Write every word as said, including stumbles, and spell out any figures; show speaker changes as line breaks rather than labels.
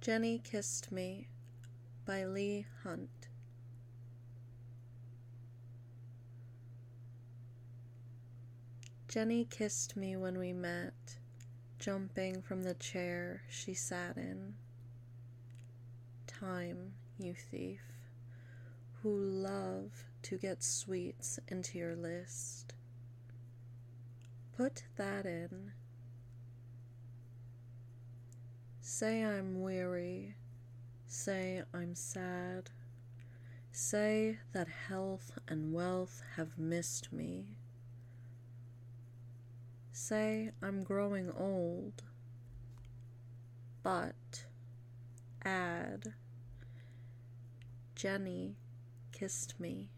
Jenny Kissed Me by Leigh Hunt. Jenny kissed me when we met, jumping from the chair she sat in. Time, you thief, who love to get sweets into your list. Put that in. Say I'm weary, say I'm sad, say that health and wealth have missed me. Say I'm growing old, but add, Jenny kissed me.